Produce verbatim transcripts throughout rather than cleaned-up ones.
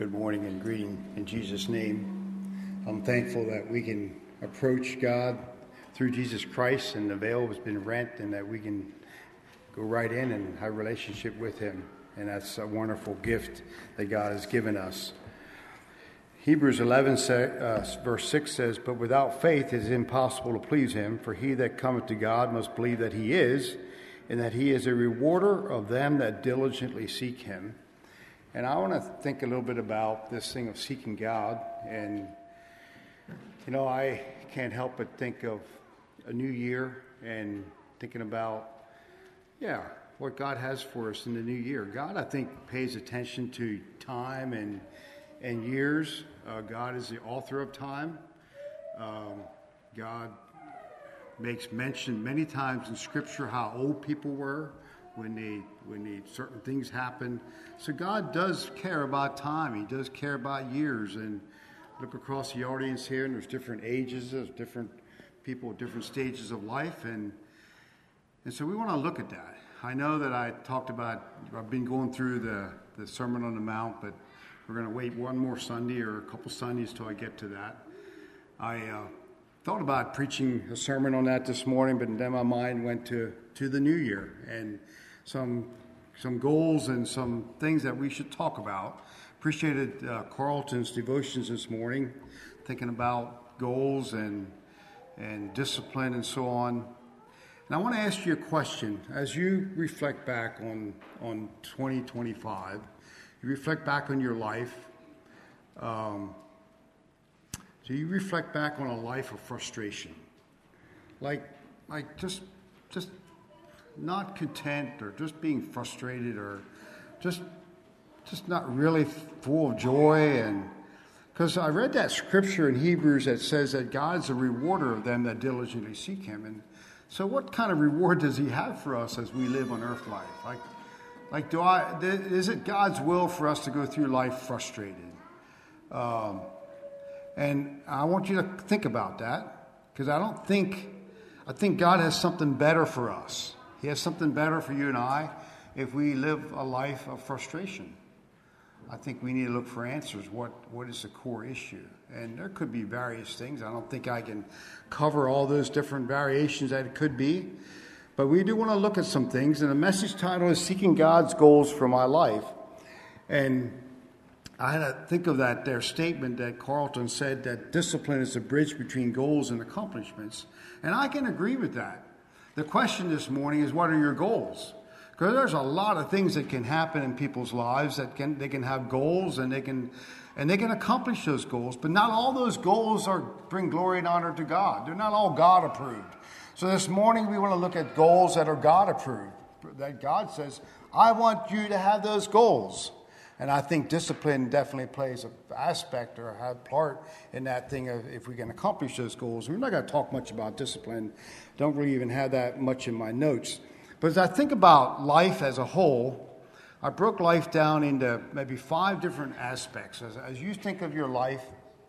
Good morning and greeting in Jesus' name. I'm thankful that we can approach God through Jesus Christ and the veil has been rent and that we can go right in and have a relationship with him. And that's a wonderful gift that God has given us. Hebrews eleven, uh, verse six says, "But without faith it is impossible to please him, for he that cometh to God must believe that he is, and that he is a rewarder of them that diligently seek him." And I want to think a little bit about this thing of seeking God. And, you know, I can't help but think of a new year and thinking about, yeah, what God has for us in the new year. God, I think, pays attention to time and and years. Uh, God is the author of time. Um, God makes mention many times in Scripture how old people were when they when they, certain things happened. So God does care about time. He does care about years. And look across the audience here, and there's different ages, there's different people at different stages of life, and and so we want to look at that. I know that I talked about, I've been going through the, the Sermon on the Mount, but we're going to wait one more Sunday or a couple Sundays till I get to that. I uh, thought about preaching a sermon on that this morning, but then my mind went to, to the new year and some some goals and some things that we should talk about. Appreciated uh, Carlton's devotions this morning, thinking about goals and and discipline and so on. And I want to ask you a question. As you reflect back on, on twenty twenty-five, you reflect back on your life, um, do you reflect back on a life of frustration? Like, like just, just not content, or just being frustrated, or just, just not really full of joy. And because I read that scripture in Hebrews that says that God's a rewarder of them that diligently seek him. And so what kind of reward does he have for us as we live on earth life? Like, like do I, is it God's will for us to go through life frustrated? Um, and I want you to think about that, because I don't think, I think God has something better for us. He has something better for you and I if we live a life of frustration. I think we need to look for answers. What What is the core issue? And there could be various things. I don't think I can cover all those different variations that it could be. But we do want to look at some things. And the message title is Seeking God's Goals for My Life. And I had to think of that their statement that Carlton said that discipline is the bridge between goals and accomplishments. And I can agree with that. The question this morning is, what are your goals? Because there's a lot of things that can happen in people's lives that can they can have goals and they can and they can accomplish those goals, but not all those goals are bring glory and honor to God. They're not all God approved. So this morning we want to look at goals that are God approved. That God says, I want you to have those goals. And I think discipline definitely plays an aspect or a part in that thing of if we can accomplish those goals. We're not going to talk much about discipline. Don't really even have that much in my notes. But as I think about life as a whole, I broke life down into maybe five different aspects. As, as you think of your life,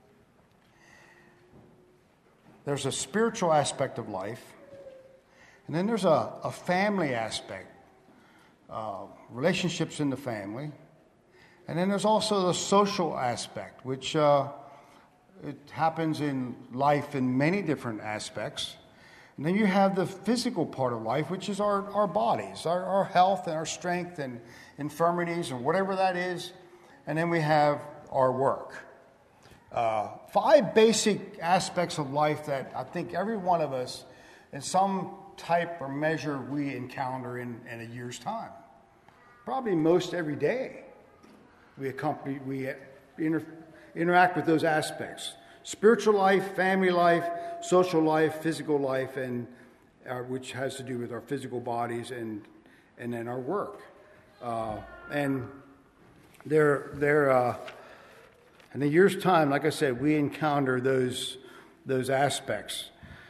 there's a spiritual aspect of life, and then there's a, a family aspect, uh, relationships in the family, and then there's also the social aspect, which uh, it happens in life in many different aspects. And then you have the physical part of life, which is our, our bodies, our, our health and our strength and infirmities and whatever that is. And then we have our work. Uh, five basic aspects of life that I think every one of us, in some type or measure, we encounter in, in a year's time. Probably most every day we, accompany, we inter, interact with those aspects. Spiritual life, family life, social life, physical life, and uh, which has to do with our physical bodies and and then our work. Uh, and there, there, uh, in a year's time, like I said, we encounter those those aspects.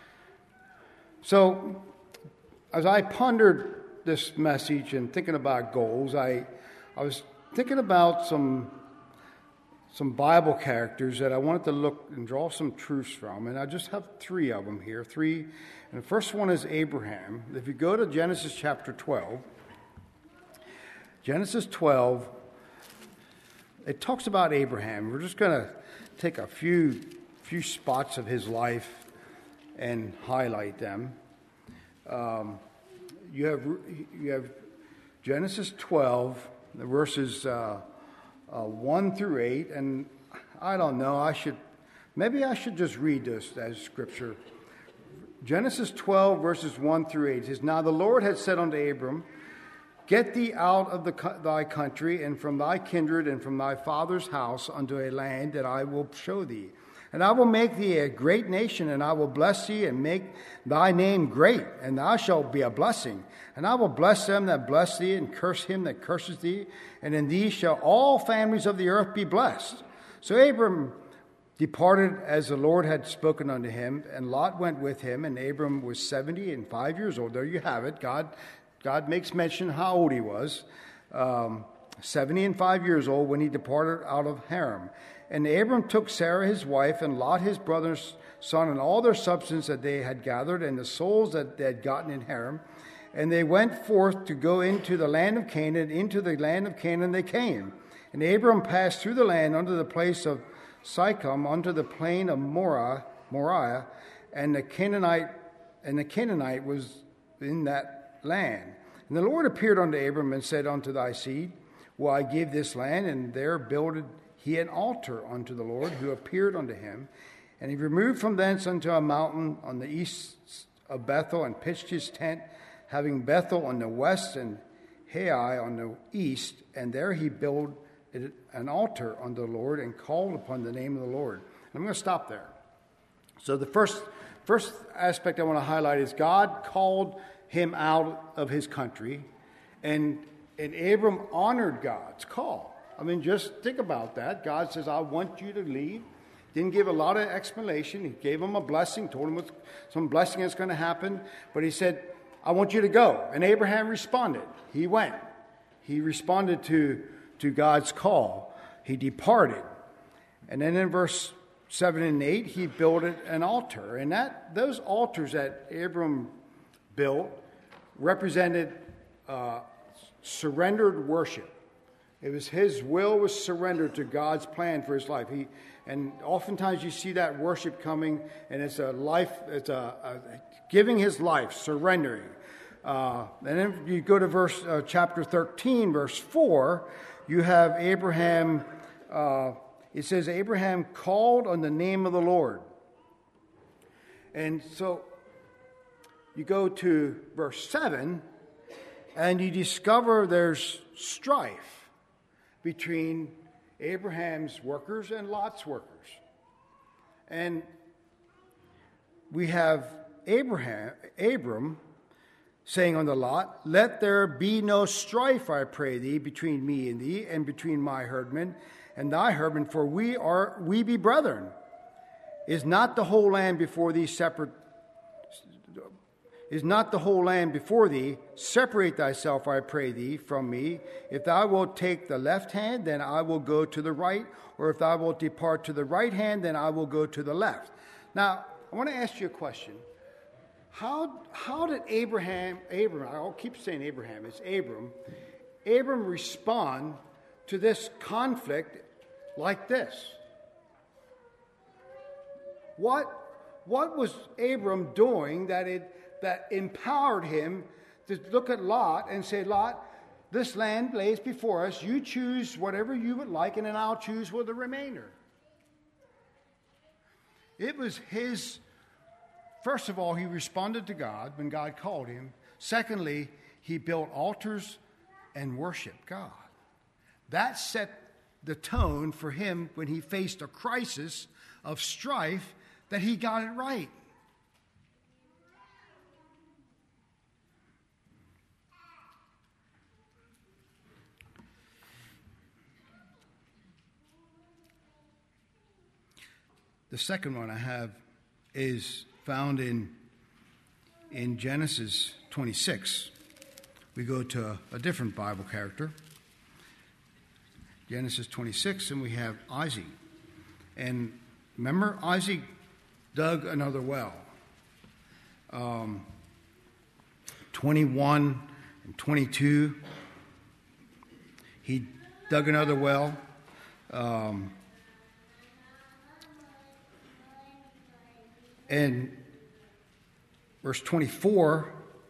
So, as I pondered this message and thinking about goals, I I was thinking about some. some Bible characters that I wanted to look and draw some truths from. And I just have three of them here. Three. And the first one is Abraham. If you go to Genesis chapter twelve, Genesis twelve, it talks about Abraham. We're just going to take a few few spots of his life and highlight them. Um, you have you have Genesis twelve, the verses uh, uh, one through eight, and I don't know. I should maybe I should just read this as scripture. Genesis twelve, verses one through eight says, "Now the Lord had said unto Abram, Get thee out of the, thy country, and from thy kindred, and from thy father's house, unto a land that I will show thee. And I will make thee a great nation, and I will bless thee, and make thy name great, and thou shalt be a blessing. And I will bless them that bless thee, and curse him that curses thee, and in thee shall all families of the earth be blessed. So Abram departed as the Lord had spoken unto him, and Lot went with him, and Abram was seventy and five years old." There you have it. God God makes mention how old he was, um, seventy and five years old when he departed out of Haran. And Abram took Sarah his wife, and Lot his brother's son, and all their substance that they had gathered, and the souls that they had gotten in Haran. And they went forth to go into the land of Canaan. Into the land of Canaan they came. And Abram passed through the land unto the place of Sychem, unto the plain of Moriah, Moriah, and the Canaanite, and the Canaanite was in that land. And the Lord appeared unto Abram and said, Unto thy seed will I give this land. And there builded he an altar unto the Lord, who appeared unto him. And he removed from thence unto a mountain on the east of Bethel, and pitched his tent, having Bethel on the west and Hai on the east. And there he built an altar unto the Lord, and called upon the name of the Lord. And I'm going to stop there. So the first first aspect I want to highlight is God called him out of his country, and and Abram honored God's call. I mean, just think about that. God says, I want you to leave. Didn't give a lot of explanation. He gave him a blessing, told him what, some blessing that's going to happen, but he said, I want you to go. And Abraham responded. He went. He responded to, to God's call. He departed. And then in verse seven and eight, he built an altar. And that those altars that Abram built represented uh, surrendered worship. It was his will was surrendered to God's plan for his life. He and oftentimes you see that worship coming, and it's a life, it's a, a giving his life, surrendering. Uh, and then you go to verse uh, chapter thirteen, verse four. You have Abraham. Uh, it says Abraham called on the name of the Lord, and so. You go to verse seven, and you discover there's strife between Abraham's workers and Lot's workers. And we have Abraham, Abram saying unto Lot, Let there be no strife, I pray thee, between me and thee, and between my herdmen and thy herdmen, for we are we be brethren. Is not the whole land before thee separate? Is not the whole land before thee? Separate thyself, I pray thee, from me. If thou wilt take the left hand, then I will go to the right. Or if thou wilt depart to the right hand, then I will go to the left. Now, I want to ask you a question. How, how did Abraham, Abram, I'll keep saying Abraham, it's Abram, Abram respond to this conflict like this? What, what was Abram doing that it that empowered him to look at Lot and say, Lot, this land lays before us. You choose whatever you would like, and then I'll choose with the remainder. It was his, first of all, he responded to God when God called him. Secondly, he built altars and worshiped God. That set the tone for him when he faced a crisis of strife, that he got it right. The second one I have is found in, in Genesis twenty-six. We go to a, a different Bible character. Genesis twenty-six, and we have Isaac. And remember, Isaac dug another well. Um, twenty-one and twenty-two, he dug another well. Um, and verse twenty-four,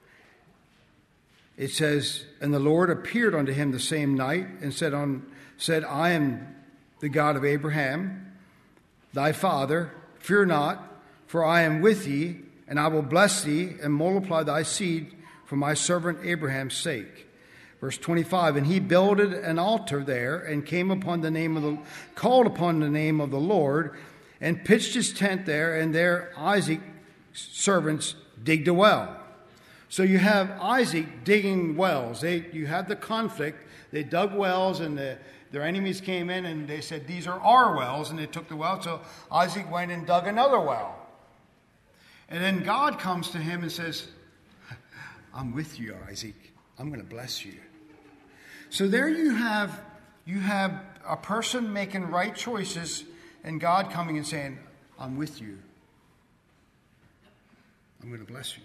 it says, "And the Lord appeared unto him the same night, and said, on, said, I am the God of Abraham, thy father. Fear not, for I am with thee, and I will bless thee, and multiply thy seed for my servant Abraham's sake." Verse twenty-five, "And he builded an altar there, and came upon the name of the, called upon the name of the Lord, and pitched his tent there, and there Isaac's servants digged a well." So you have Isaac digging wells. They, you had the conflict. They dug wells, and the, their enemies came in, and they said, "These are our wells," and they took the well. So Isaac went and dug another well. And then God comes to him and says, "I'm with you, Isaac. I'm going to bless you." So there you have, you have a person making right choices, and God coming and saying, "I'm with you. I'm going to bless you."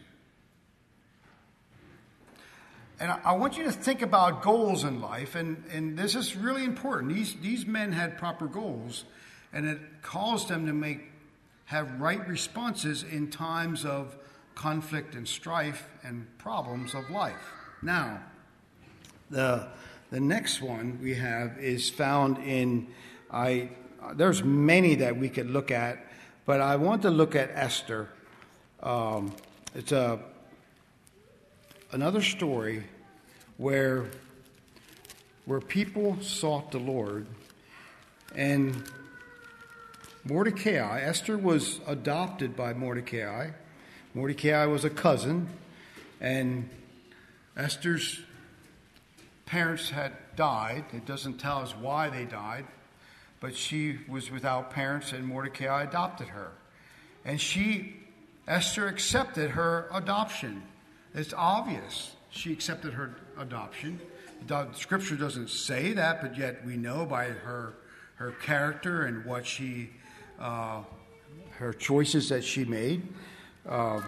And I want you to think about goals in life, and, and this is really important. These these men had proper goals, and it caused them to make have right responses in times of conflict and strife and problems of life. Now, the the next one we have is found in I. There's many that we could look at, but I want to look at Esther. Um, it's a another story where where people sought the Lord, and Mordecai, Esther was adopted by Mordecai. Mordecai was a cousin, and Esther's parents had died. It doesn't tell us why they died, but she was without parents, and Mordecai adopted her. And she, Esther, accepted her adoption. It's obvious she accepted her adoption. The scripture doesn't say that, but yet we know by her her character and what she, uh, her choices that she made. Uh,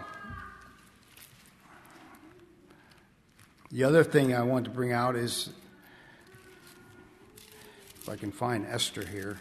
the other thing I want to bring out is, if I can find Esther here.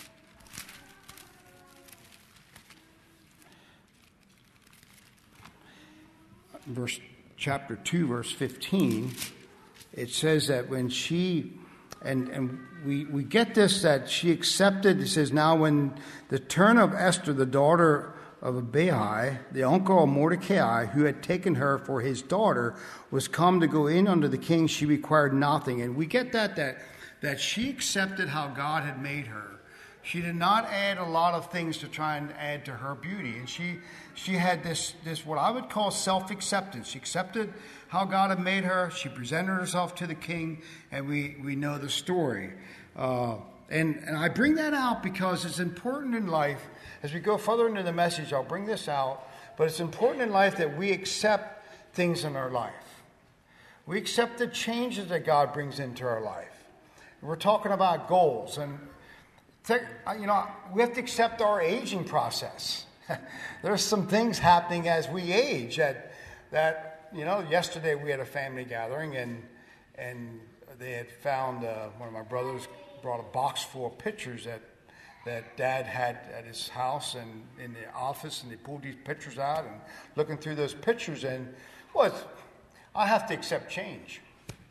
Verse chapter two, verse fifteen, it says that when she, and, and we, we get this, that she accepted, it says, "Now when the turn of Esther, the daughter of Abihail, the uncle of Mordecai, who had taken her for his daughter, was come to go in unto the king, she required nothing." And we get that, that, that she accepted how God had made her. She did not add a lot of things to try and add to her beauty. And she she had this, this what I would call self-acceptance. She accepted how God had made her. She presented herself to the king, and we, we know the story. Uh, and, and I bring that out because it's important in life. As we go further into the message, I'll bring this out. But it's important in life that we accept things in our life. We accept the changes that God brings into our life. We're talking about goals, and you know, we have to accept our aging process. There's some things happening as we age that, that you know, yesterday we had a family gathering, and and they had found, uh, one of my brothers brought a box full of pictures that that Dad had at his house and in the office, and they pulled these pictures out, and looking through those pictures, and well, it's, I have to accept change.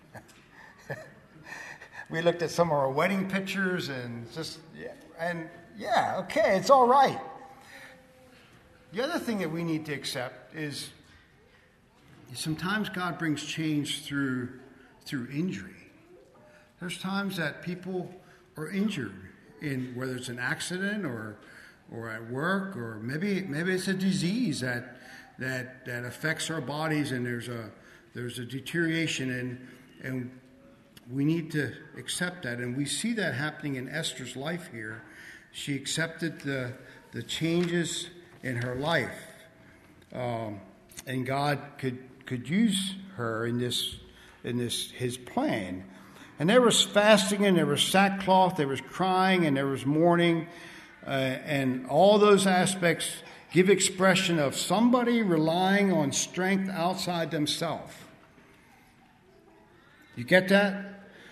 We looked at some of our wedding pictures, and just, yeah, and yeah, okay, it's all right. The other thing that we need to accept is sometimes God brings change through through injury. There's times that people are injured, in whether it's an accident or or at work, or maybe maybe it's a disease that that that affects our bodies, and there's a there's a deterioration, and and we need to accept that. And we see that happening in Esther's life here. She accepted the the changes in her life, um, and God could could use her in this in this His plan. And there was fasting, and there was sackcloth, there was crying, and there was mourning, uh, and all those aspects give expression of somebody relying on strength outside themselves. You get that?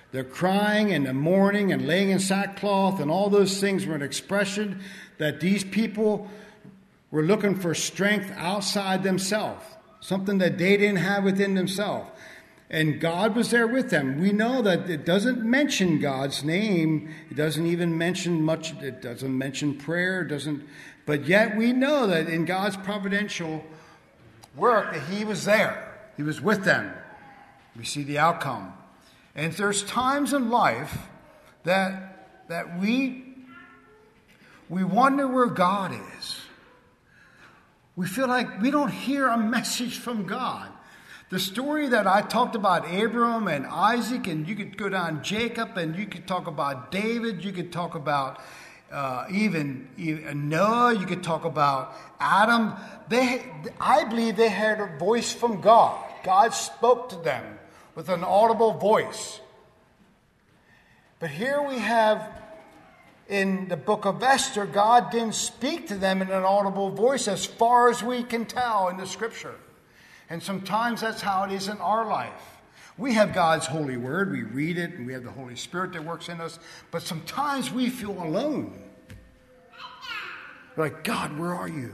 Their crying and the mourning and laying in sackcloth and all those things were an expression that these people were looking for strength outside themselves, something that they didn't have within themselves. And God was there with them. We know that it doesn't mention God's name. It doesn't even mention much. It doesn't mention prayer. It doesn't. But yet we know that in God's providential work that He was there. He was with them. We see the outcome. And there's times in life that that we we wonder where God is. We feel like we don't hear a message from God. The story that I talked about Abram and Isaac, and you could go down Jacob, and you could talk about David, you could talk about uh, even, even Noah, you could talk about Adam. They, I believe they heard a voice from God. God spoke to them with an audible voice. But here we have in the book of Esther, God didn't speak to them in an audible voice as far as we can tell in the scripture. And sometimes that's how it is in our life. We have God's holy word. We read it, and we have the Holy Spirit that works in us. But sometimes we feel alone. We're like, God, where are you?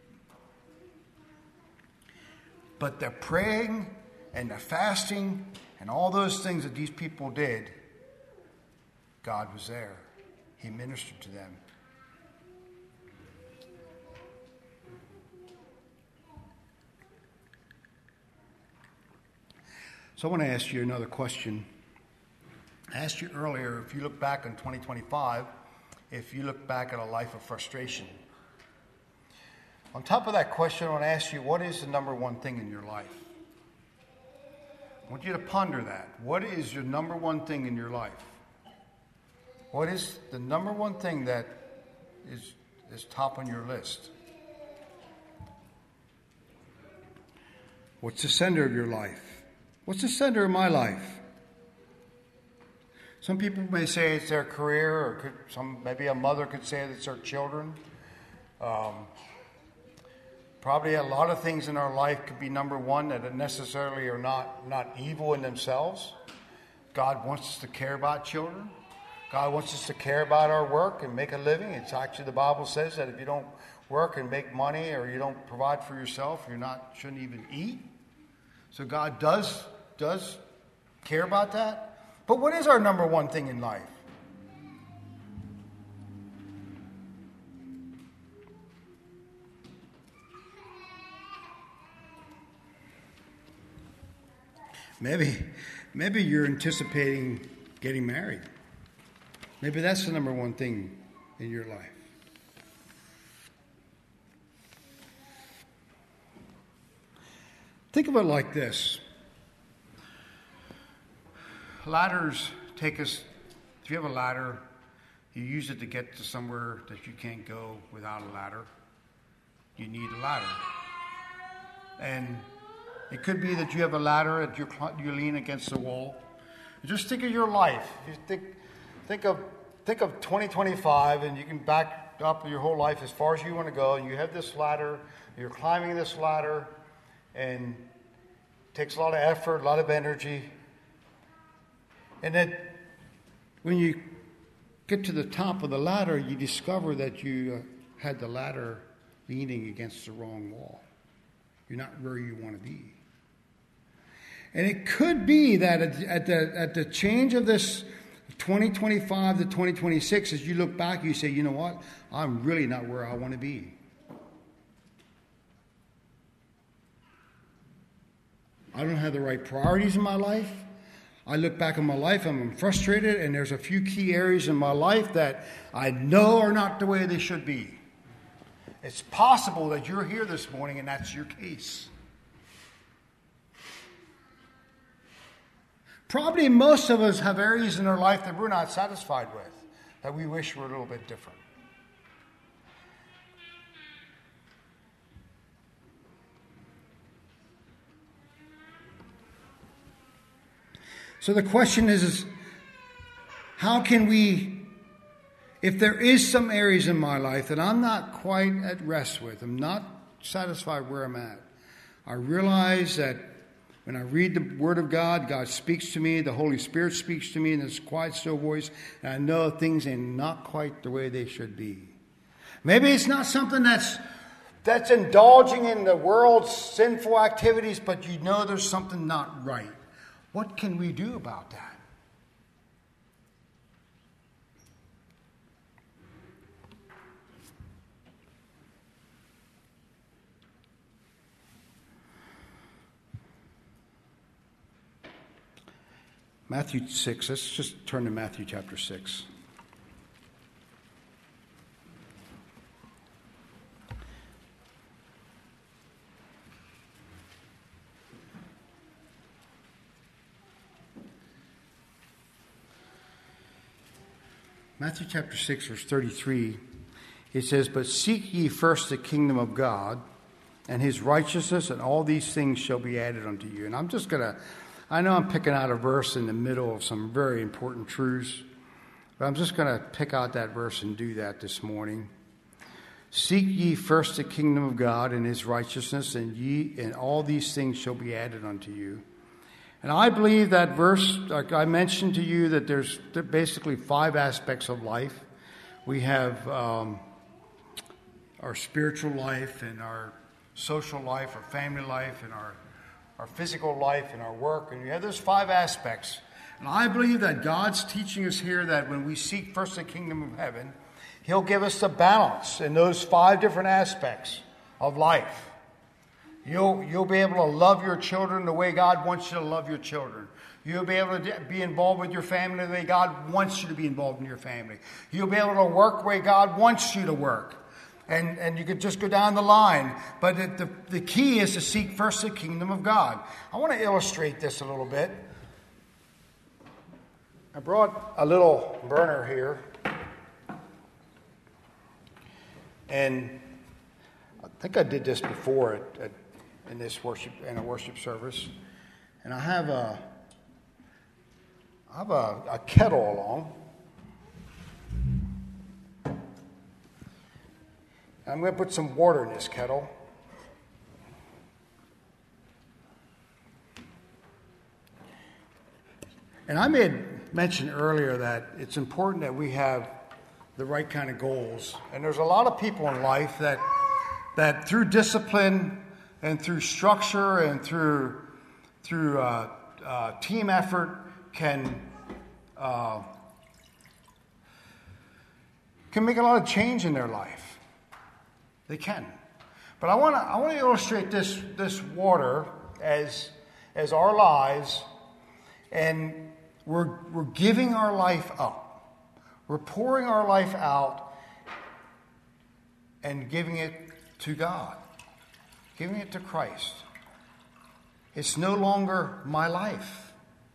But the praying and the fasting and all those things that these people did, God was there. He ministered to them. So I want to ask you another question. I asked you earlier, if you look back on twenty twenty-five, if you look back at a life of frustration. On top of that question, I want to ask you, what is the number one thing in your life? I want you to ponder that. What is your number one thing in your life? What is the number one thing that is, is top on your list? What's the center of your life? What's the center of my life? Some people may say it's their career, or could, some maybe a mother could say it's their children. Um, probably a lot of things in our life could be number one that necessarily are not, not evil in themselves. God wants us to care about children. God wants us to care about our work and make a living. It's actually, the Bible says that if you don't work and make money, or you don't provide for yourself, you're not shouldn't even eat. So God does does care about that. But what is our number one thing in life? Maybe, maybe you're anticipating getting married. Maybe that's the number one thing in your life. Think of it like this. Ladders take us, if you have a ladder, you use it to get to somewhere that you can't go without a ladder. You need a ladder. And it could be that you have a ladder that you you lean against the wall. Just think of your life. You think think of think of twenty twenty-five, and you can back up your whole life as far as you want to go, and you have this ladder, you're climbing this ladder, and it takes a lot of effort, a lot of energy. And then when you get to the top of the ladder, you discover that you uh, had the ladder leaning against the wrong wall. You're not where you want to be. And it could be that at the, at the change of this twenty twenty-five to twenty twenty-six, as you look back, you say, you know what? I'm really not where I want to be. I don't have the right priorities in my life. I look back on my life and I'm frustrated, and there's a few key areas in my life that I know are not the way they should be. It's possible that you're here this morning and that's your case. Probably most of us have areas in our life that we're not satisfied with, that we wish were a little bit different. So the question is, is how can we, if there is some areas in my life that I'm not quite at rest with, I'm not satisfied where I'm at, I realize that When I read the Word of God, God speaks to me. The Holy Spirit speaks to me in this quiet, still voice. And I know things are not quite the way they should be. Maybe it's not something that's that's indulging in the world's sinful activities, but you know there's something not right. What can we do about that? Matthew six. Let's just turn to Matthew chapter six. Matthew chapter six, verse thirty-three. It says, "But seek ye first the kingdom of God and his righteousness, and all these things shall be added unto you." And I'm just going to I know I'm picking out a verse in the middle of some very important truths, but I'm just going to pick out that verse and do that this morning. "Seek ye first the kingdom of God and his righteousness, and ye and all these things shall be added unto you." And I believe that verse, like I mentioned to you, that there's basically five aspects of life. We have um, our spiritual life and our social life, our family life, and our our physical life and our work, and we have those five aspects. And I believe that God's teaching us here that when we seek first the kingdom of heaven, he'll give us the balance in those five different aspects of life. You'll, you'll be able to love your children the way God wants you to love your children. You'll be able to be involved with your family the way God wants you to be involved in your family. You'll be able to work the way God wants you to work. And, and you could just go down the line. But the, the, the key is to seek first the kingdom of God. I want to illustrate this a little bit. I brought a little burner here. And I think I did this before at, at, in this worship in a worship service. And I have a, I have a, a kettle along. I'm going to put some water in this kettle. And I made mention earlier that it's important that we have the right kind of goals. And there's a lot of people in life that that through discipline and through structure and through through uh, uh, team effort can uh, can make a lot of change in their life. They can. But I want to I want to illustrate this this water as as our lives, and we're we're giving our life up. We're pouring our life out and giving it to God. Giving it to Christ. It's no longer my life.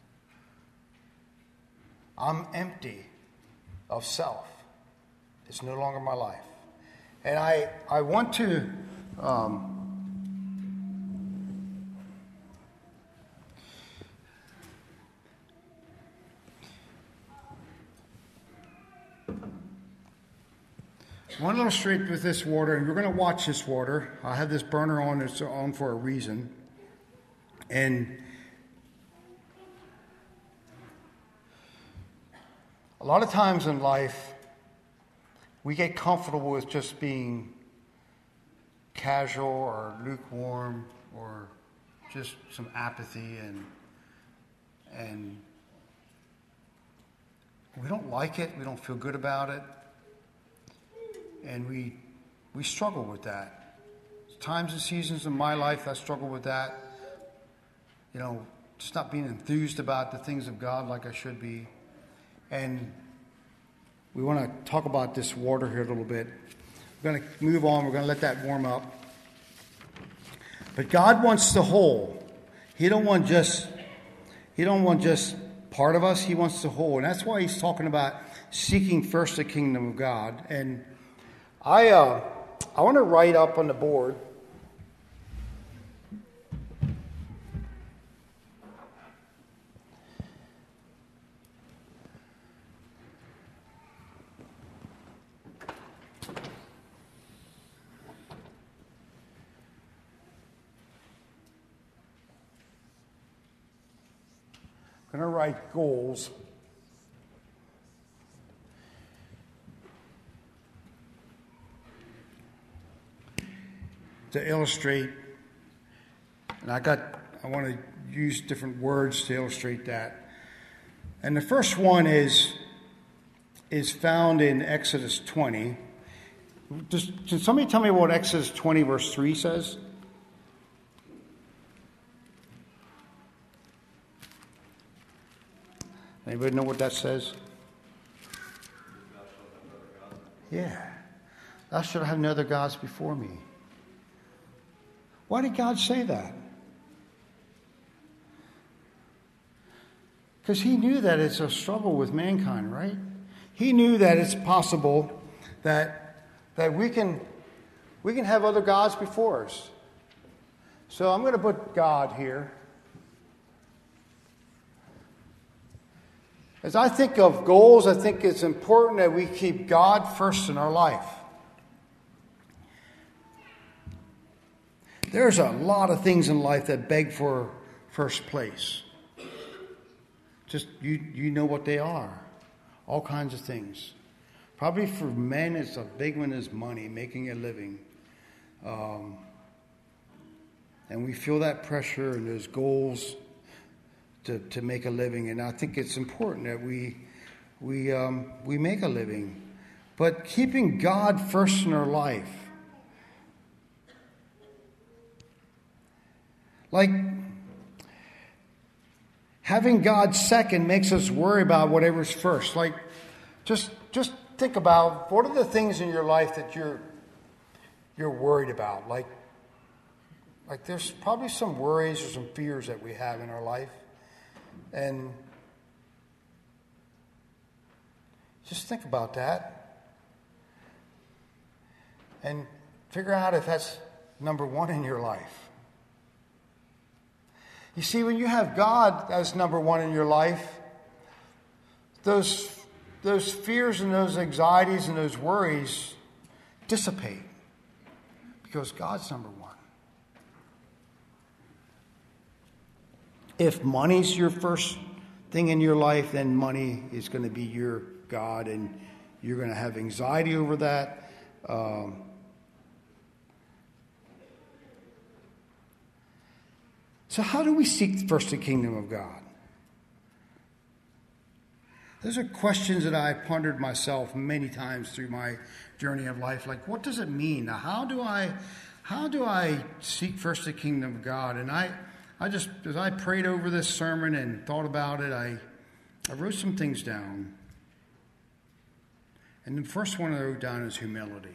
I'm empty of self. It's no longer my life. And I, I want to um, I want to illustrate with this water, and we're going to watch this water. I have this burner on, it's on for a reason. And a lot of times in life, we get comfortable with just being casual or lukewarm or just some apathy, and and we don't like it, we don't feel good about it, and we we struggle with that. Times and seasons in my life I struggle with that. You know, just not being enthused about the things of God like I should be. And we want to talk about this water here a little bit. We're going to move on. We're going to let that warm up. But God wants the whole. He don't want just He don't want just part of us. He wants the whole. And that's why he's talking about seeking first the kingdom of God. And I uh, I want to write up on the board I'm going to write goals. To illustrate, and I got, I want to use different words to illustrate that. And the first one is, is found in Exodus twenty. Just, can somebody tell me what Exodus twenty verse three says? Anybody know what that says? Yeah. Thou shalt have no other gods before me. Why did God say that? Because he knew that it's a struggle with mankind, right? He knew that it's possible that, that we can, we can have other gods before us. So I'm going to put God here. As I think of goals, I think it's important that we keep God first in our life. There's a lot of things in life that beg for first place. Just, you, you know what they are. All kinds of things. Probably for men, it's a big one is money, making a living. Um, and we feel that pressure and those goals to, to make a living. And I think it's important that we, we, um, we make a living. But keeping God first in our life. Like, having God second makes us worry about whatever's first. Like, just just think about what are the things in your life that you're you're worried about. Like, like there's probably some worries or some fears that we have in our life, and just think about that, and figure out if that's number one in your life. You see, when you have God as number one in your life, those, those fears and those anxieties and those worries dissipate because God's number one. If money's your first thing in your life, then money is going to be your God, and you're going to have anxiety over that. Um, So how do we seek first the kingdom of God? Those are questions that I pondered myself many times through my journey of life. Like, what does it mean? Now, how do I, how do I seek first the kingdom of God? And I, I just, as I prayed over this sermon and thought about it, I, I wrote some things down. And the first one I wrote down is humility.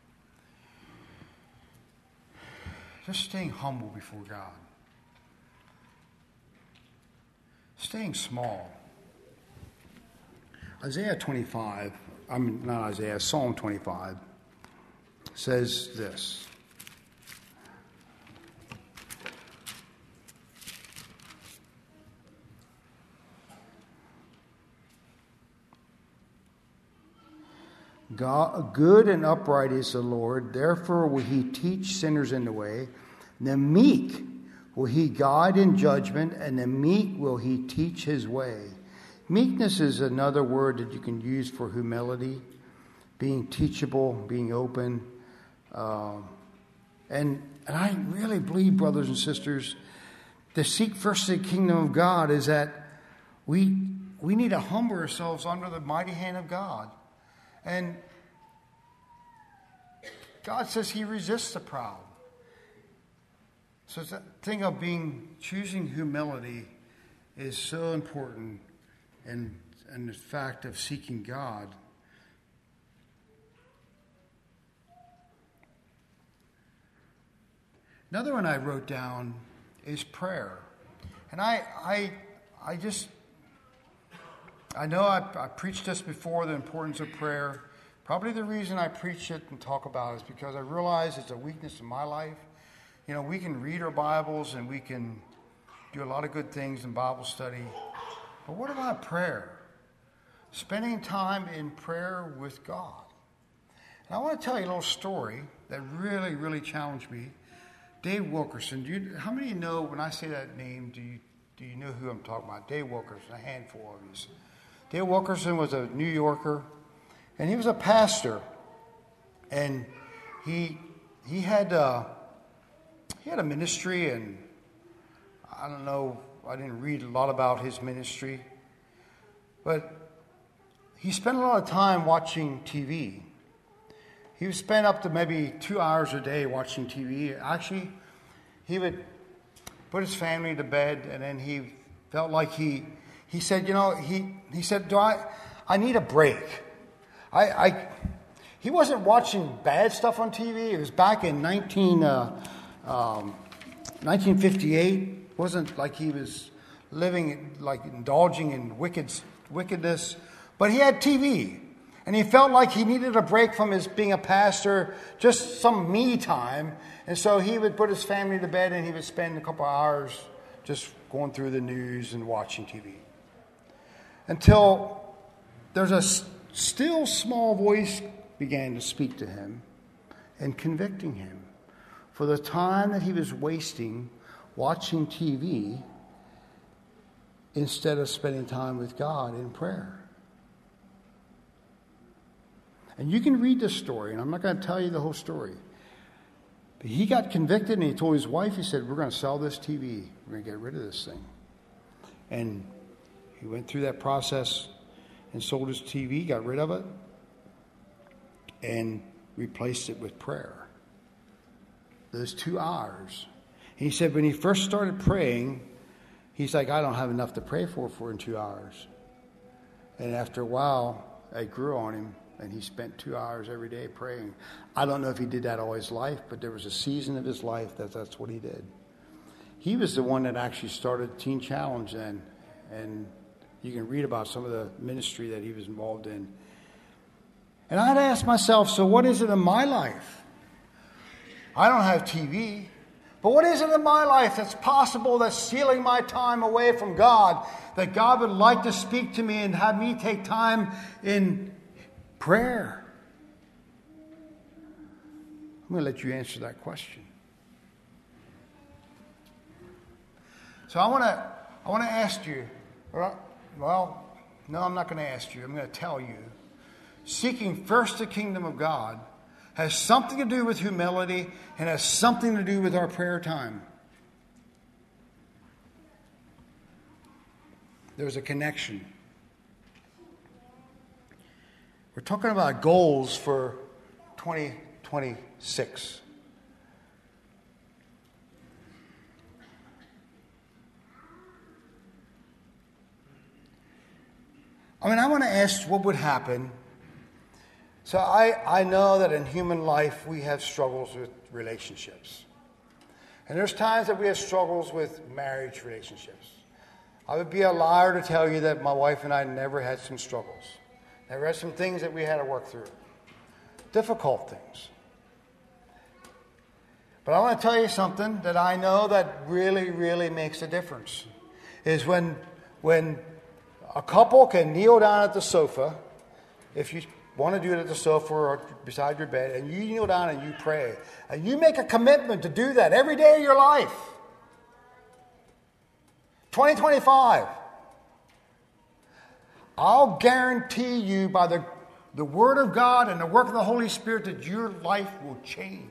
Just staying humble before God. Staying small. Isaiah twenty-five, I mean, not Isaiah, Psalm twenty-five says this. God, good and upright is the Lord, therefore will he teach sinners in the way. The meek will he guide in judgment, and the meek will he teach his way. Meekness is another word that you can use for humility, being teachable, being open. Um, and, and I really believe, brothers and sisters, to seek first the kingdom of God is that we, we need to humble ourselves under the mighty hand of God. And God says he resists the proud. So that thing of being, choosing humility is so important, and, and the fact of seeking God. Another one I wrote down is prayer. And I I I just, I know I, I preached this before, the importance of prayer. Probably the reason I preach it and talk about it is because I realize it's a weakness in my life. You know, we can read our Bibles and we can do a lot of good things in Bible study. But what about prayer? Spending time in prayer with God. And I want to tell you a little story that really, really challenged me. Dave Wilkerson. Do you, how many of you know when I say that name, do you do you know who I'm talking about? Dale Wilkerson, a handful of you. Dale Wilkerson was a New Yorker, and he was a pastor. And he he had uh, he had a ministry, and I don't know, I didn't read a lot about his ministry, but he spent a lot of time watching T V. He would spend up to maybe two hours a day watching T V. Actually, he would put his family to bed, and then he felt like he, he said, you know, he, he said, do I, I need a break. I, I, he wasn't watching bad stuff on T V. It was back in nineteen, uh, um, nineteen fifty-eight. It wasn't like he was living, like indulging in wicked, wickedness. But he had T V. And he felt like he needed a break from his being a pastor, just some me time. And so he would put his family to bed, and he would spend a couple hours just going through the news and watching T V. Until there's a still small voice began to speak to him and convicting him for the time that he was wasting watching T V instead of spending time with God in prayer. And you can read this story, and I'm not going to tell you the whole story. But he got convicted, and he told his wife, he said, we're going to sell this T V. We're going to get rid of this thing. And he went through that process and sold his T V, got rid of it, and replaced it with prayer. Those two hours. And he said when he first started praying, he's like, I don't have enough to pray for for in two hours. And after a while, it grew on him. And he spent two hours every day praying. I don't know if he did that all his life, but there was a season of his life that that's what he did. He was the one that actually started Teen Challenge then. And you can read about some of the ministry that he was involved in. And I'd ask myself, so what is it in my life? I don't have T V. But what is it in my life that's possible that's stealing my time away from God? That God would like to speak to me and have me take time in prayer. I'm going to let you answer that question. So I want to I want to ask you, well, no, I'm not going to ask you. I'm going to tell you. Seeking first the kingdom of God has something to do with humility and has something to do with our prayer time. There's a connection. We're talking about goals for twenty twenty-six. I mean, I want to ask what would happen. So I, I know that in human life we have struggles with relationships. And there's times that we have struggles with marriage relationships. I would be a liar to tell you that my wife and I never had some struggles. There were some things that we had to work through. Difficult things. But I want to tell you something that I know that really, really makes a difference. Is when, when a couple can kneel down at the sofa, if you want to do it at the sofa or beside your bed, and you kneel down and you pray. And you make a commitment to do that every day of your life. twenty twenty-five. I'll guarantee you by the, the Word of God and the work of the Holy Spirit that your life will change.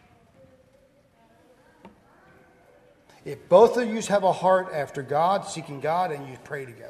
If both of you have a heart after God, seeking God, and you pray together.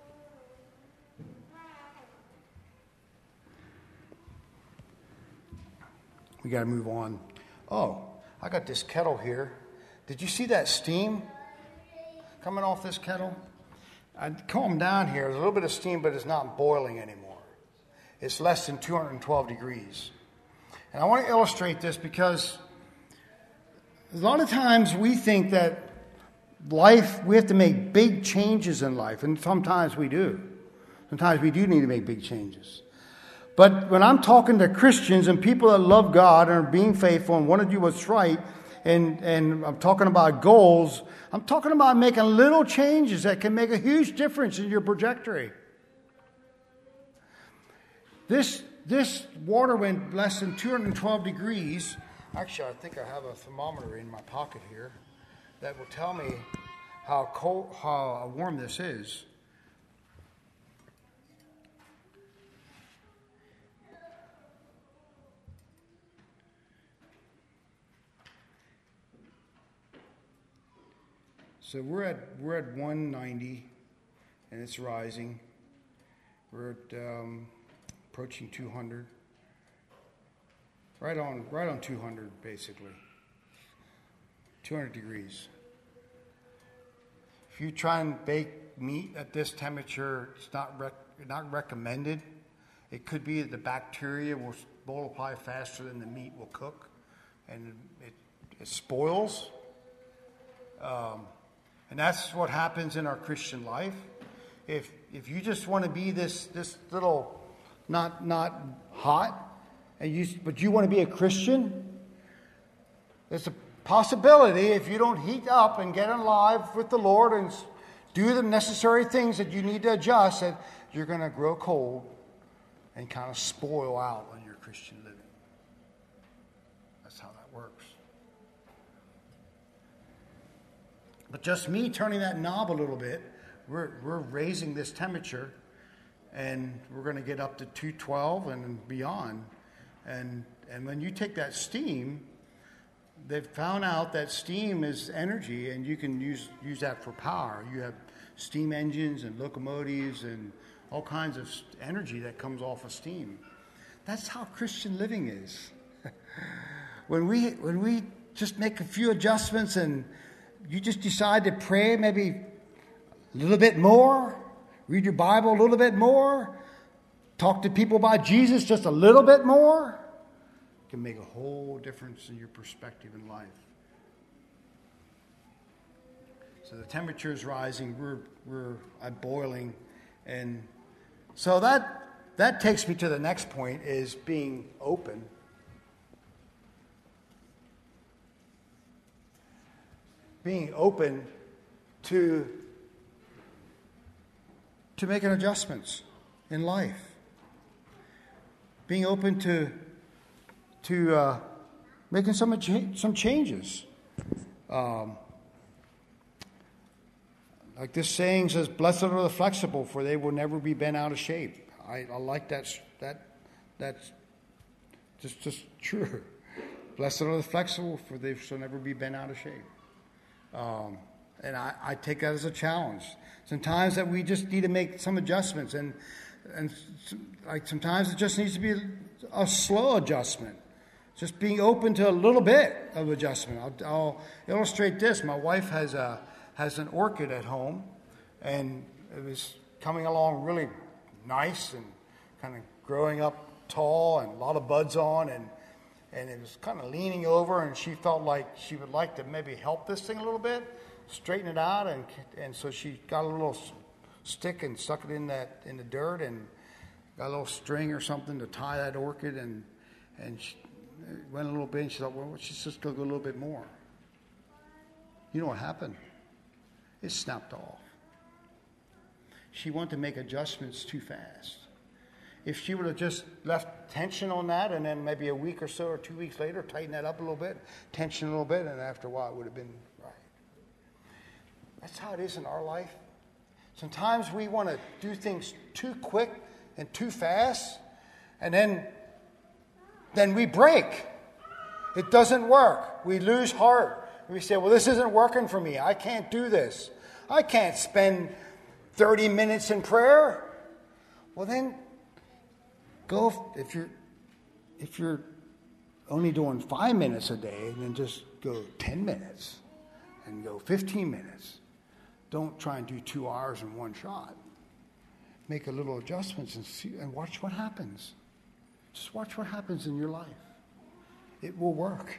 We got to move on. Oh, I got this kettle here. Did you see that steam coming off this kettle? I calmed down here. There's a little bit of steam, but it's not boiling anymore. It's less than two hundred twelve degrees. And I want to illustrate this because a lot of times we think that life, we have to make big changes in life. And sometimes we do. Sometimes we do need to make big changes. But when I'm talking to Christians and people that love God and are being faithful and want to do what's right, and, and I'm talking about goals, I'm talking about making little changes that can make a huge difference in your trajectory. This, this water went less than two hundred twelve degrees. Actually, I think I have a thermometer in my pocket here that will tell me how cold, how warm this is. So we're at we're at one ninety, and it's rising. We're at um, approaching two hundred. Right on, right on two hundred, basically. two hundred degrees. If you try and bake meat at this temperature, it's not rec- not recommended. It could be that the bacteria will multiply faster than the meat will cook, and it, it spoils. Um, and that's what happens in our Christian life. If if you just want to be this this little, not not hot, and you but you want to be a Christian, there's a possibility if you don't heat up and get alive with the Lord and do the necessary things that you need to adjust, that you're going to grow cold and kind of spoil out on your Christian living. That's how that works. But just me turning that knob a little bit, we're we're raising this temperature, and we're going to get up to two twelve and beyond. And and when you take that steam, they've found out that steam is energy, and you can use use that for power. You have steam engines and locomotives and all kinds of energy that comes off of steam. That's how Christian living is. when we when we just make a few adjustments and you just decide to pray maybe a little bit more, read your Bible a little bit more, talk to people about Jesus just a little bit more, it can make a whole difference in your perspective in life. So the temperature is rising, we're we're at boiling, and so that that takes me to the next point, is being open. Being open to to making adjustments in life. Being open to to uh, making some some changes. Um, like this saying says, "Blessed are the flexible, for they will never be bent out of shape." I, I like that. That that's just just true. Blessed are the flexible, for they shall never be bent out of shape. Um, and I, I take that as a challenge. Sometimes that we just need to make some adjustments, and and like sometimes it just needs to be a slow adjustment. Just being open to a little bit of adjustment. I'll, I'll illustrate this. My wife has a has an orchid at home, and it was coming along really nice and kind of growing up tall and a lot of buds on, and and it was kind of leaning over, and she felt like she would like to maybe help this thing a little bit, straighten it out, and and so she got a little stick and stuck it in that in the dirt, and got a little string or something to tie that orchid, and and she went a little bit, and she thought, well, she's just going to go a little bit more. You know what happened? It snapped off. She wanted to make adjustments too fast. If she would have just left tension on that, and then maybe a week or so or two weeks later, tighten that up a little bit, tension a little bit, and after a while it would have been right. That's how it is in our life. Sometimes we want to do things too quick and too fast, and then, then we break. It doesn't work. We lose heart. We say, well, this isn't working for me. I can't do this. I can't spend thirty minutes in prayer. Well, then go, if you're if you're only doing five minutes a day, then just go ten minutes and go fifteen minutes. Don't try and do two hours in one shot. Make a little adjustments and see and watch what happens. Just watch what happens in your life. It will work.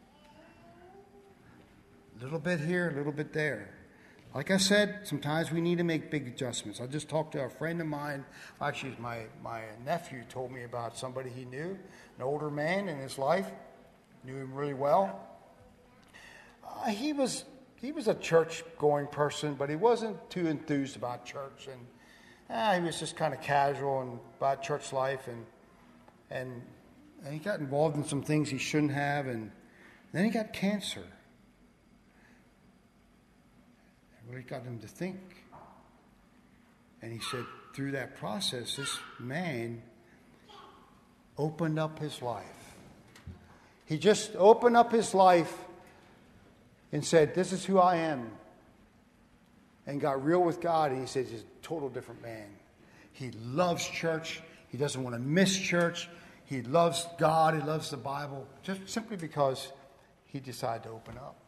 A little bit here, a little bit there. Like I said, sometimes we need to make big adjustments. I just talked to a friend of mine. Actually, my, my nephew told me about somebody he knew, an older man in his life, knew him really well. Uh, he was he was a church-going person, but he wasn't too enthused about church, and uh, he was just kind of casual and about church life, and and and he got involved in some things he shouldn't have, and then he got cancer. Well, he got him to think. And he said, through that process, this man opened up his life. He just opened up his life and said, this is who I am. And got real with God. And he said, he's a total different man. He loves church. He doesn't want to miss church. He loves God. He loves the Bible. Just simply because he decided to open up.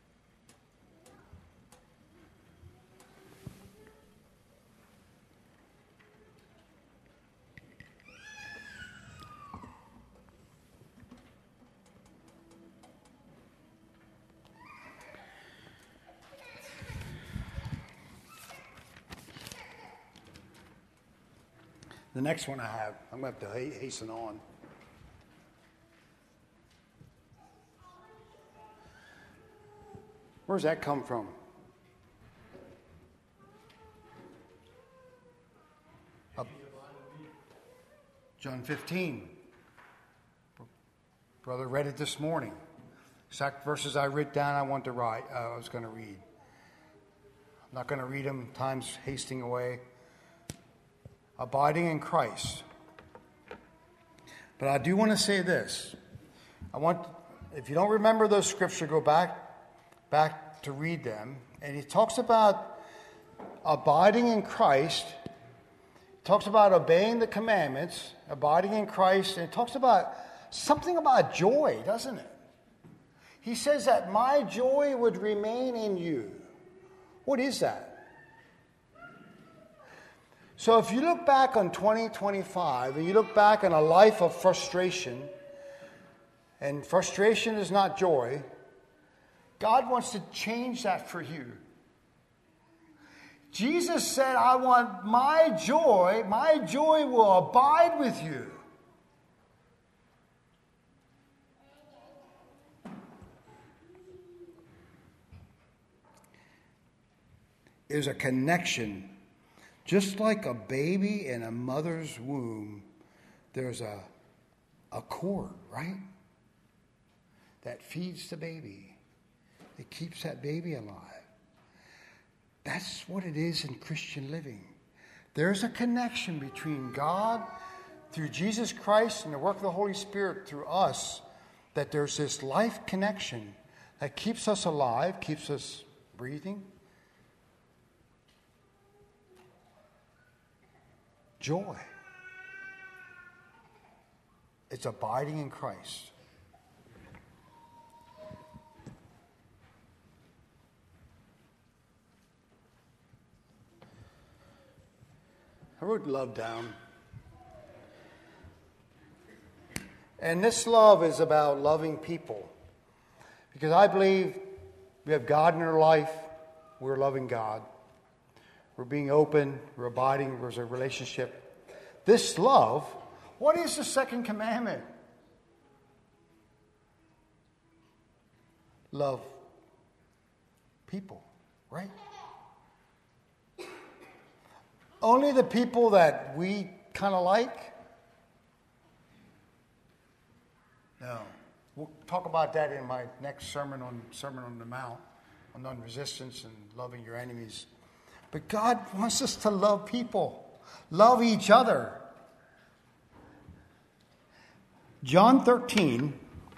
The next one I have, I'm going to have to hasten on. Where does that come from? Uh, John fifteen. Brother read it this morning. Exact verses I wrote down I want to write. Uh, I was going to read. I'm not going to read them. Time's hasting away. Abiding in Christ. But I do want to say this. I want, if you don't remember those scriptures, go back, back to read them. And he talks about abiding in Christ. He talks about obeying the commandments, abiding in Christ. And he talks about something about joy, doesn't it? He says that my joy would remain in you. What is that? So if you look back on twenty twenty-five and you look back on a life of frustration, and frustration is not joy, God wants to change that for you. Jesus said, I want my joy, my joy will abide with you. There's a connection. Just like a baby in a mother's womb, there's a, a cord, right? That feeds the baby. It keeps that baby alive. That's what it is in Christian living. There's a connection between God, through Jesus Christ, and the work of the Holy Spirit through us, that there's this life connection that keeps us alive, keeps us breathing. Joy. It's abiding in Christ. I wrote love down. And this love is about loving people. Because I believe we have God in our life, we're loving God. We're being open, we're abiding, there's a relationship. This love, what is the second commandment? Love people, right? Only the people that we kind of like? No. We'll talk about that in my next sermon on Sermon on the Mount, on non-resistance and loving your enemies. But God wants us to love people, love each other. John thirteen,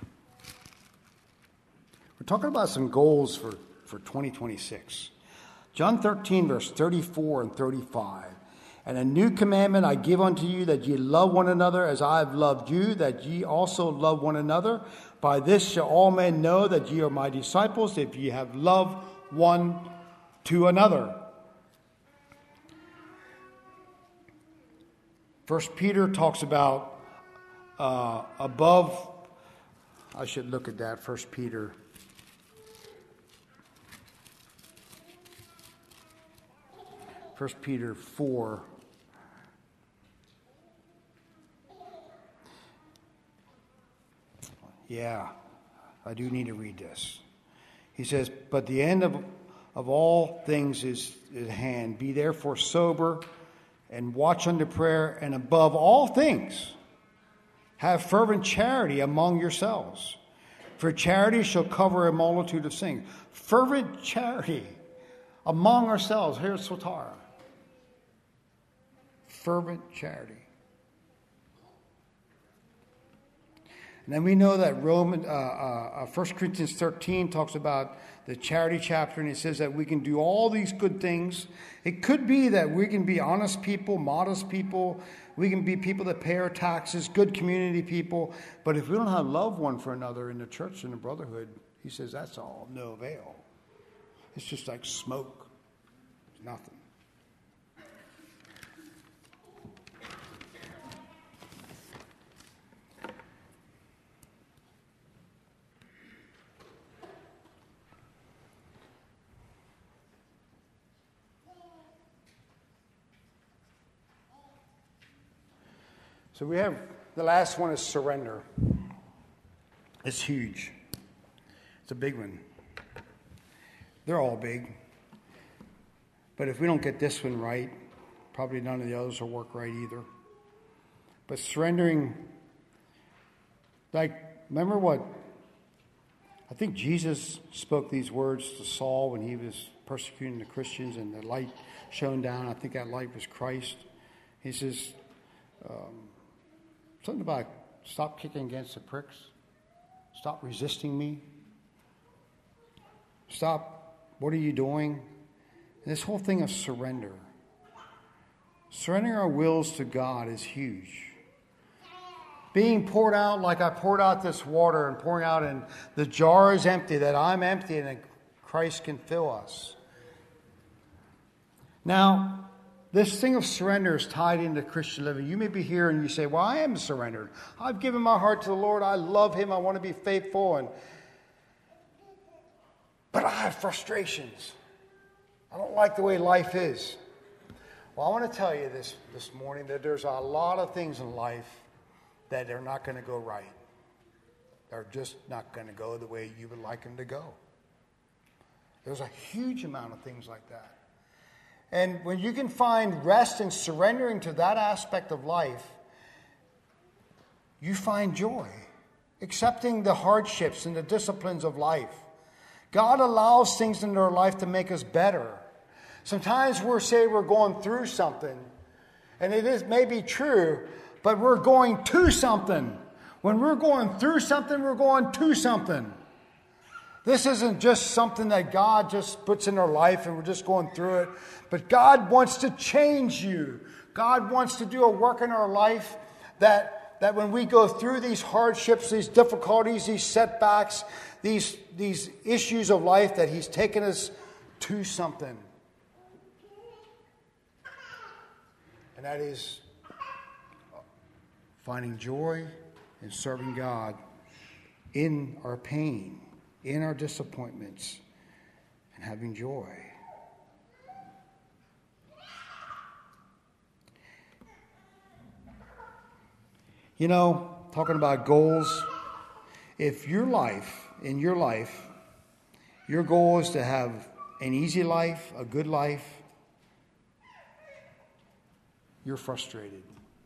we're talking about some goals for, for twenty twenty-six. John thirteen, verse thirty-four and thirty-five. And a new commandment I give unto you, that ye love one another as I have loved you, that ye also love one another. By this shall all men know that ye are my disciples, if ye have love one to another. First Peter talks about uh, above, I should look at that, First Peter. First Peter four. Yeah, I do need to read this. He says, but the end of, of all things is at hand. Be therefore sober and watch unto prayer, and above all things, have fervent charity among yourselves. For charity shall cover a multitude of sins. Fervent charity among ourselves here at Sotara. Fervent charity. And then we know that Roman, uh, uh, First Corinthians thirteen talks about the charity chapter, and it says that we can do all these good things. It could be that we can be honest people, modest people. We can be people that pay our taxes, good community people. But if we don't have love one for another in the church and the brotherhood, he says that's all no avail. It's just like smoke. It's nothing. So we have, the last one is surrender. It's huge. It's a big one. They're all big. But if we don't get this one right, probably none of the others will work right either. But surrendering, like, remember what, I think Jesus spoke these words to Saul when he was persecuting the Christians and the light shone down. I think that light was Christ. He says, um, something about stop kicking against the pricks. Stop resisting me. Stop, what are you doing? And this whole thing of surrender. Surrendering our wills to God is huge. Being poured out like I poured out this water and pouring out and the jar is empty, that I'm empty and that Christ can fill us. Now, this thing of surrender is tied into Christian living. You may be here and you say, well, I am surrendered. I've given my heart to the Lord. I love Him. I want to be faithful. And But I have frustrations. I don't like the way life is. Well, I want to tell you this this morning that there's a lot of things in life that are not going to go right. They're just not going to go the way you would like them to go. There's a huge amount of things like that. And when you can find rest in surrendering to that aspect of life, you find joy. Accepting the hardships and the disciplines of life. God allows things in our life to make us better. Sometimes we're say we're going through something, and it is maybe true, but we're going to something. When we're going through something, we're going to something. This isn't just something that God just puts in our life and we're just going through it. But God wants to change you. God wants to do a work in our life that, that when we go through these hardships, these difficulties, these setbacks, these, these issues of life, that He's taken us to something. And that is finding joy in serving God in our pain, in our disappointments, and having joy. You know, talking about goals, if your life, in your life, your goal is to have an easy life, a good life, you're frustrated.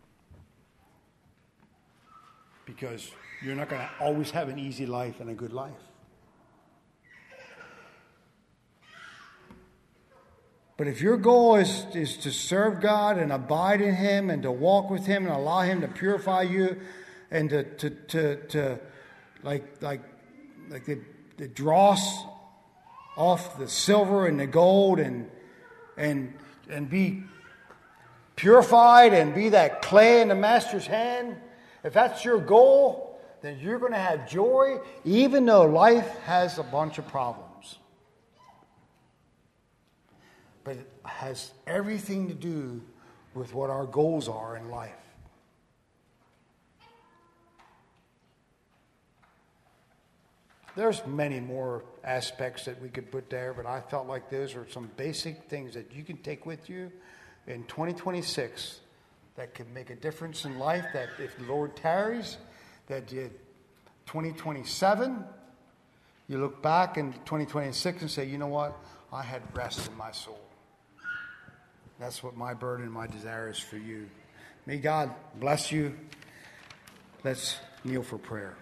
Because you're not going to always have an easy life and a good life. But if your goal is, is to serve God and abide in Him and to walk with Him and allow Him to purify you and to to to, to like like like the, the dross off the silver and the gold and and and be purified and be that clay in the Master's hand, if that's your goal, then you're going to have joy even though life has a bunch of problems. But it has everything to do with what our goals are in life. There's many more aspects that we could put there, but I felt like those are some basic things that you can take with you in twenty twenty-six that could make a difference in life, that if the Lord tarries, that you, twenty twenty-seven, you look back in twenty twenty-six and say, you know what? I had rest in my soul. That's what my burden and my desire is for you. May God bless you. Let's kneel for prayer.